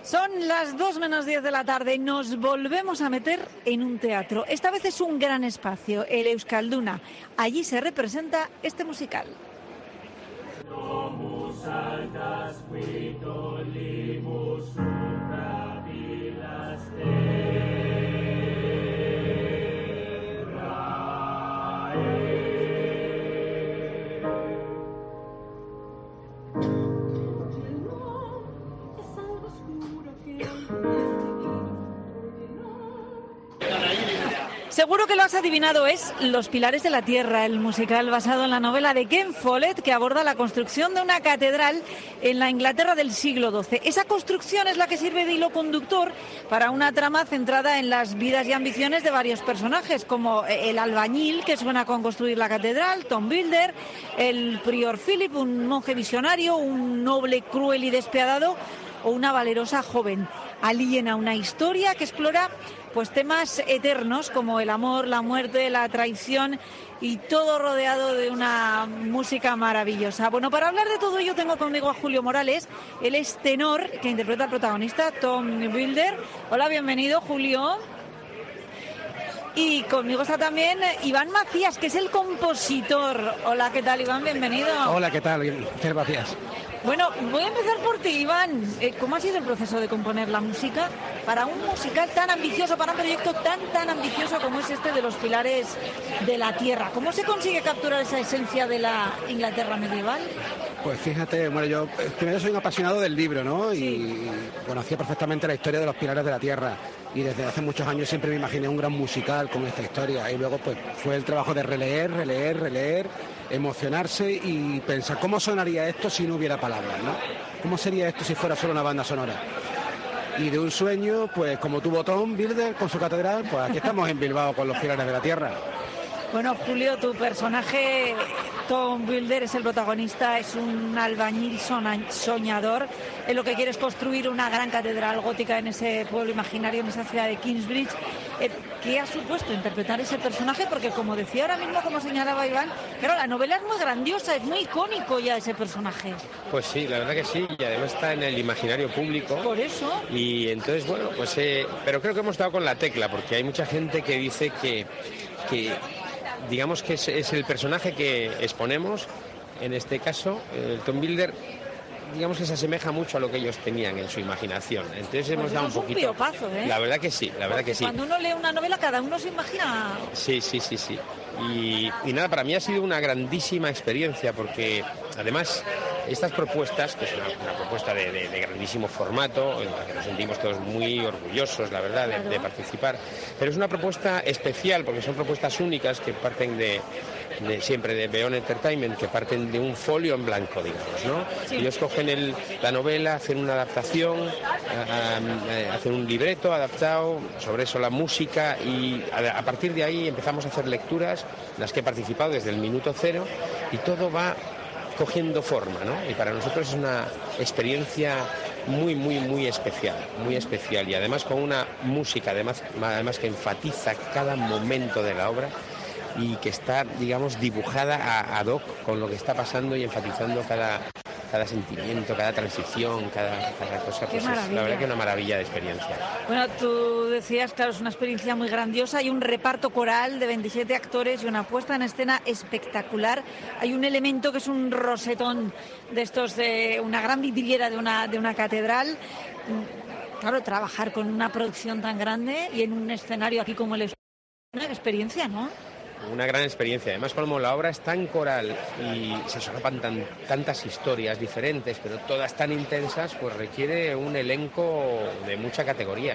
Son las 2:10 de la tarde y nos volvemos a meter en un teatro. Esta vez es un gran espacio, el Euskalduna. Allí se representa este musical. Seguro que lo has adivinado, es Los Pilares de la Tierra, el musical basado en la novela de Ken Follett que aborda la construcción de una catedral en la Inglaterra del siglo XII. Esa construcción es la que sirve de hilo conductor para una trama centrada en las vidas y ambiciones de varios personajes, como el albañil, que suena con construir la catedral, Tom Builder, el prior Philip, un monje visionario, un noble cruel y despiadado, o una valerosa joven aliena, una historia que explora pues temas eternos como el amor, la muerte, la traición y todo rodeado de una música maravillosa. Bueno, para hablar de todo ello tengo conmigo a Julio Morales, él es tenor que interpreta al protagonista Tom Builder. Hola, bienvenido, Julio. Y conmigo está también Iván Macías, que es el compositor. Hola, ¿qué tal, Iván? Bienvenido. Hola, ¿qué tal? Muchas gracias. Bueno, voy a empezar por ti, Iván. ¿Cómo ha sido el proceso de componer la música para un musical tan ambicioso, para un proyecto tan ambicioso como es este de Los Pilares de la Tierra? ¿Cómo se consigue capturar esa esencia de la Inglaterra medieval? Pues fíjate, bueno, yo primero soy un apasionado del libro, ¿no? Sí. Y conocía perfectamente la historia de Los Pilares de la Tierra. Y desde hace muchos años siempre me imaginé un gran musical con esta historia. Y luego pues fue el trabajo de releer, emocionarse y pensar cómo sonaría esto si no hubiera palabras, ¿no? ¿Cómo sería esto si fuera solo una banda sonora? Y de un sueño, pues como tuvo Tom Builder con su catedral, pues aquí estamos en Bilbao con Los Pilares de la Tierra. Bueno, Julio, tu personaje, Tom Builder, es el protagonista, es un albañil soñador. En lo que quiere es construir una gran catedral gótica en ese pueblo imaginario, en esa ciudad de Kingsbridge. ¿Qué ha supuesto interpretar ese personaje? Porque, como decía ahora mismo, como señalaba Iván, claro, la novela es muy grandiosa, es muy icónico ya ese personaje. Pues sí, la verdad que sí, y además está en el imaginario público. Por eso. Y entonces, bueno, pues pero creo que hemos dado con la tecla, porque hay mucha gente que dice que digamos que es el personaje que exponemos. En este caso, el Tom Builder, digamos que se asemeja mucho a lo que ellos tenían en su imaginación. Entonces pues hemos dado un poquito. Un piopazo, ¿eh? La verdad que sí, la verdad que sí. Cuando uno lee una novela, cada uno se imagina. Sí. Y nada, para mí ha sido una grandísima experiencia, porque además estas propuestas, que es una propuesta de grandísimo formato, en la que nos sentimos todos muy orgullosos, la verdad, de participar, pero es una propuesta especial porque son propuestas únicas que parten siempre de Beyond Entertainment, que parten de un folio en blanco, digamos, ¿no? Sí. Ellos cogen la novela, hacen una adaptación, hacen un libreto adaptado, sobre eso la música, y a partir de ahí empezamos a hacer lecturas, en las que he participado desde el minuto cero, y todo va cogiendo forma, ¿no? Y para nosotros es una experiencia muy especial, y además con una música además que enfatiza cada momento de la obra y que está, digamos, dibujada ad hoc con lo que está pasando y enfatizando cada sentimiento, cada transición, cada cosa. Pues es, la verdad que es una maravilla de experiencia. Bueno, tú decías, claro, es una experiencia muy grandiosa. Hay un reparto coral de 27 actores y una puesta en escena espectacular. Hay un elemento que es un rosetón de estos, de una gran vidriera de una catedral. Claro, trabajar con una producción tan grande y en un escenario aquí como el es una experiencia, ¿no? Una gran experiencia, además como la obra es tan coral y se solapan tantas historias diferentes, pero todas tan intensas, pues requiere un elenco de mucha categoría.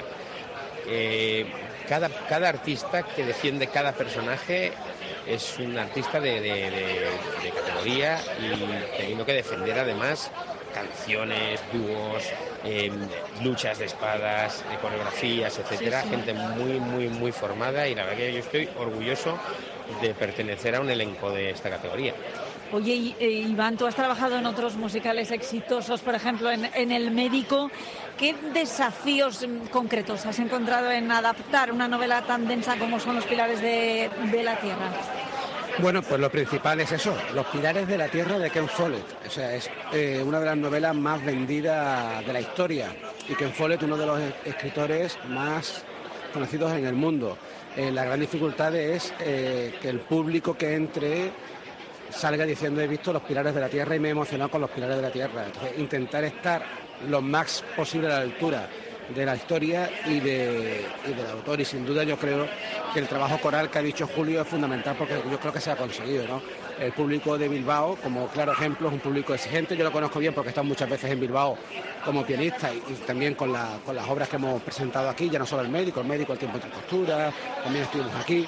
Cada artista que defiende cada personaje es un artista de categoría y teniendo que defender además canciones, dúos, luchas de espadas, coreografías, etcétera, sí. Gente muy formada, y la verdad que yo estoy orgulloso de pertenecer a un elenco de esta categoría. Oye, Iván, tú has trabajado en otros musicales exitosos, por ejemplo, en El Médico. ¿Qué desafíos concretos has encontrado en adaptar una novela tan densa como son Los Pilares de la Tierra? Bueno, pues lo principal es eso, Los Pilares de la Tierra de Ken Follett. O sea, es una de las novelas más vendidas de la historia. y Ken Follett, uno de los escritores más conocidos en el mundo. La gran dificultad es que el público que entre salga diciendo: he visto los pilares de la Tierra y me he emocionado con los pilares de la Tierra. Entonces, intentar estar lo más posible a la altura de la historia y del autor, y sin duda yo creo que el trabajo coral que ha dicho Julio es fundamental, porque yo creo que se ha conseguido, ¿no? El público de Bilbao, como claro ejemplo, es un público exigente. Yo lo conozco bien porque he estado muchas veces en Bilbao como pianista y también con las obras que hemos presentado aquí, ya no solo el médico, el tiempo entre costuras, también estuvimos aquí,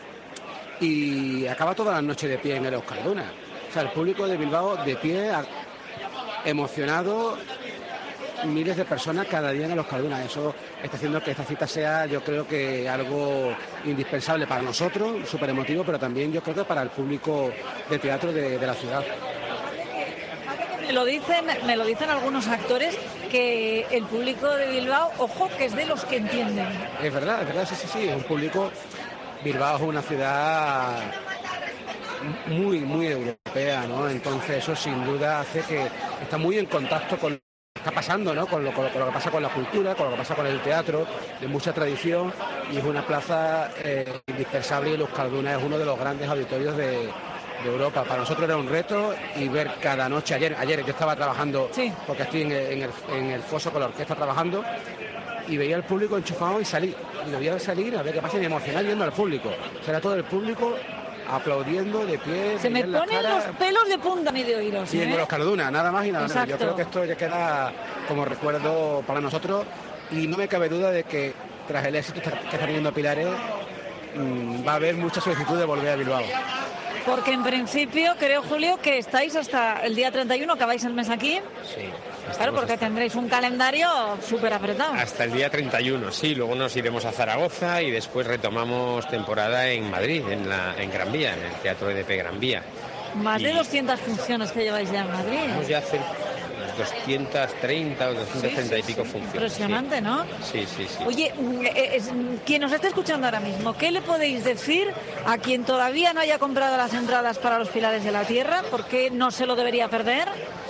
y acaba todas las noches de pie en el Euskalduna. O sea, el público de Bilbao de pie, emocionado, miles de personas cada día en el Euskalduna. Eso está haciendo que esta cita sea, yo creo que algo indispensable para nosotros, súper emotivo, pero también yo creo que para el público de teatro de la ciudad. Me lo dicen algunos actores, que el público de Bilbao, ojo, que es de los que entienden. Es verdad, sí, es un público. Bilbao es una ciudad muy, muy europea, ¿no? Entonces eso sin duda hace que está muy en contacto con está pasando, ¿no? Con lo que pasa con la cultura, con lo que pasa con el teatro, de mucha tradición, y es una plaza indispensable, y el Euskalduna es uno de los grandes auditorios de Europa. Para nosotros era un reto, y ver cada noche, ayer yo estaba trabajando, sí, porque estoy en el foso con la orquesta trabajando, y veía al público enchufado y salí, y lo veía salir a ver qué pasa, y me emocionaba viendo al público. O sea, era todo el público aplaudiendo de pie. Se me ponen los pelos de punta a mí de oíros. Sí, en el Euskalduna, nada más y nada menos. Yo creo que esto ya queda como recuerdo para nosotros, y no me cabe duda de que tras el éxito que está teniendo Pilares va a haber mucha solicitud de volver a Bilbao. Porque en principio creo, Julio, que estáis hasta el día 31, acabáis el mes aquí. Sí. Claro, porque tendréis un calendario súper apretado. Hasta el día 31, sí. Luego nos iremos a Zaragoza y después retomamos temporada en Madrid, en Gran Vía, en el Teatro EDP Gran Vía. Más de 200 funciones que lleváis ya en Madrid. Vamos ya a hacer 230 o 230 y pico funciones. Impresionante, sí. ¿No? Sí. Oye, quien nos está escuchando ahora mismo, ¿qué le podéis decir a quien todavía no haya comprado las entradas para los Pilares de la Tierra? ¿Por qué no se lo debería perder?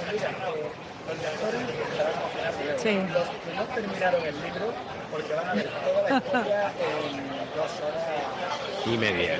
Sí. Los que no terminaron el libro, porque van a ver toda la historia en 2 horas y media.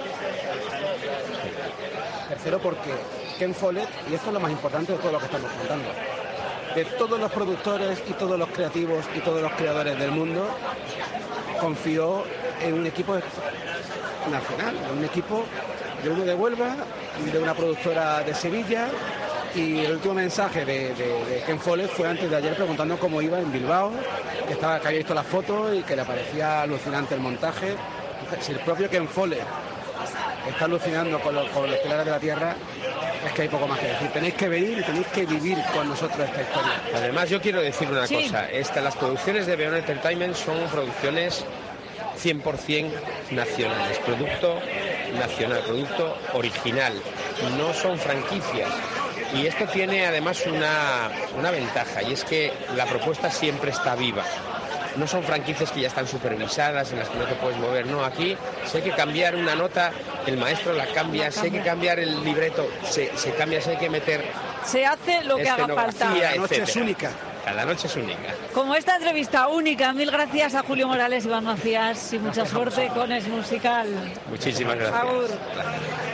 Tercero, porque Ken Follett, y esto es lo más importante de todo lo que estamos contando, de todos los productores y todos los creativos y todos los creadores del mundo, confió en un equipo nacional, en un equipo de uno de Huelva, de una productora de Sevilla. Y el último mensaje de Ken Follett fue antes de ayer, preguntando cómo iba en Bilbao, que había visto las fotos y que le parecía alucinante el montaje. Entonces, si el propio Ken Follett está alucinando con los Pilares de la Tierra, es que hay poco más que decir. Tenéis que venir y tenéis que vivir con nosotros esta historia. Además, yo quiero decir una cosa. Las producciones de Beyond Entertainment son producciones 100% nacionales, producto nacional, producto original, no son franquicias. Y esto tiene además una ventaja, y es que la propuesta siempre está viva. No son franquicias que ya están supervisadas, en las que no te puedes mover. No, aquí si hay que cambiar una nota, el maestro la cambia. Si hay que cambiar el libreto, se cambia. Si hay que meter... Se hace lo que haga falta. Cada noche es única. Cada noche es única. Como esta entrevista única, mil gracias a Julio Morales, Iván Macías, y mucha suerte con Es Musical. Muchísimas gracias. Agur.